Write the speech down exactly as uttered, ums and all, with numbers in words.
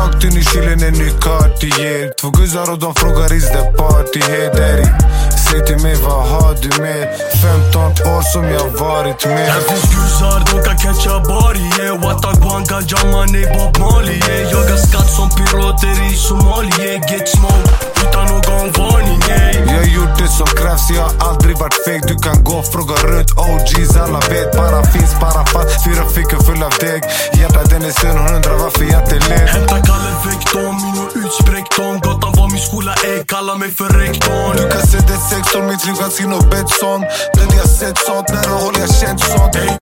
rakt in i kylen en ny Cartier. Två guzzar och de frågar is the party here daddy. Säg till mig vad har du med? femton år som jag varit med. Här finns guzzar, de kan catcha body, yeah. Watagwan, ganja, money, Bob Marley, yeah. Jagar skatt som pirater i Somalia, get smoke utan någon varning, yeah. Jag har gjort det som krävs, jag har aldrig varit fake. Du kan gå och fråga runt O Gs, alla vet. Bara finns, bara fatt, fyra fickor full av deg. Hjärtat den är sen, hon undrar varför jag inte ler. Hämta Kalle Vekton, min och utspräckt ton. Gatan var min skola, ey, kalla mig för rektorn. Du kan se det sexton, mitt liv kan se något Betsson. Den jag sett sånt, när du håller jag känt sånt.